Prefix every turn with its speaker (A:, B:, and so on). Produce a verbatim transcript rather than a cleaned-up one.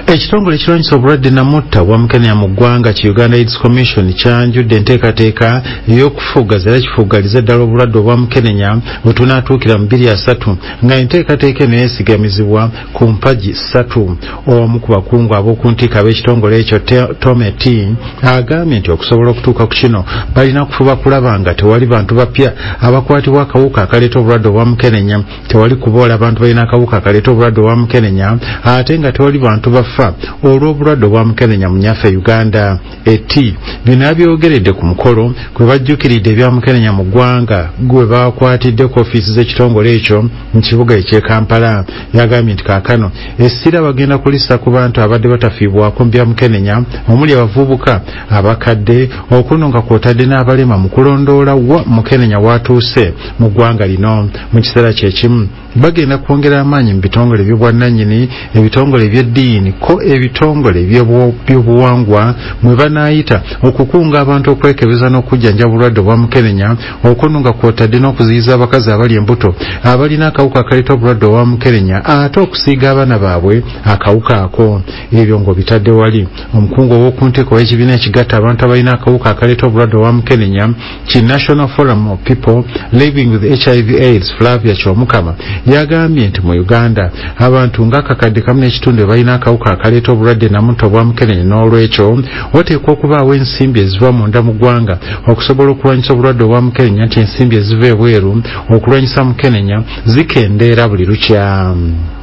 A: Ekitongole ekirwanyisa obulwadde namutta bwa Mukenya mu ggwanga ki Uganda AIDS Commission kyanjudde enteekateeka ey'okufugaza era kifuggaliza ddala obulwadde obwa Mukenenya bwe tunaatuukira mu bbiri asatu nga enteekateeka eno yeesigamizibwa ku mpagi ssatu. Omu ku bakungu ab'oku ntiika ab'ekitongole ekyo Tometi agambye nti okusobola okutuuka ku kino balina kufuba kulaba nga tewali bantu bapya abakwatibwa akawuka akaleeta obulwadde obwa Mukenenya, tewali kuboola abantu balina akawuka akaleeta obulwadde obwa Mukenenya, ate nga tewali bantu bafa olw'obulwadde obwa Mukenenya mu nnyaffe Uganda. Eti bino abyogeredde ku mukolo kwe bajjukiridde ebya Mukenenya mu ggwanga gwe bakwatidde ku ofiisi z'ekitongole ekyo mu kibuga eky'e Kampala. Yagambye nti kaakano essira bagenda kulissa ku bantu abadde batafiibwako mu bya Mukenenya omuli abavubuka, abakadde, okuno nga kw'otadde n'abalema mu kulondoola wa Mukenenya w'atuuse mu ggwanga lino. Mu kiseera kye kimu bagenda kwongera amaanyi mu bitongole by'obwannannyini, ebitongole by'eddiini ko ebitongole by'obuwangwa mwe banaayita okukunga abantu okwekebeza n'okujjanja obulwadde obwa Mukenenya, okuno nga kw'otadde n'okuziyiza abakazi abali embuto abalina akawuka akaleeta obulwadde obwa Mukenenya ate okusiiga abaana baabwe akawuka ako. Ebyo ng'obitadde wali omukungu ow'oku nteeko w'ekibiina ekigatta abantu abalina akawuka akaleeta obulwadde obwa Mukenenya ki National Forum of People Living with H I V AIDS Flavia Kyomukama yagambye nti mu Uganda abantu ng'akakadde kamu n'ekitundu balina akawuka akaleeta obulwadde namutta obwa Mukenenya, n'olwekyo wateekwa okubaawo ensimbi eziva munda mu ggwanga okusobola okulwanyisa obulwadde obwa Mukenenya, nti ensimbi eziva ebweru okulwanyisa Mukenenya zikendeera buli lukya.